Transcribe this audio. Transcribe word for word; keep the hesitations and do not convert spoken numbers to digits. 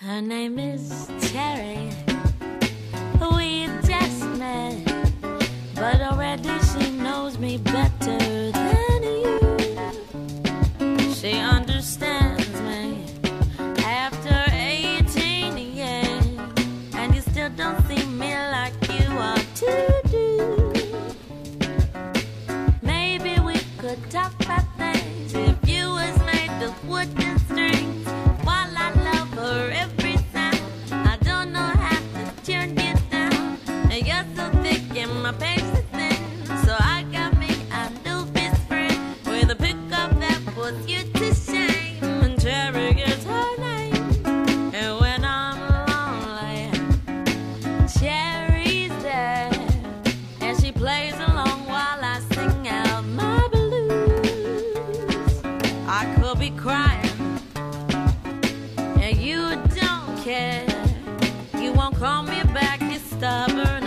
Her name is Cherry. We just met, but already she knows me better than you. She understands me after eighteen years, and you still don't see me like you ought to do. Maybe we could talk about things if you was made of wood and strings. While I love her every time, I don't know how to turn you down. And you're so thick and my patience thin, so I got me a new best friend with a pickup that puts you to shame. And Cherry is her name, and when I'm lonely, Cherry's there, and she plays along while I sing out my blues. I could be crying, and you don't care. You won't call me back, you're stubborn.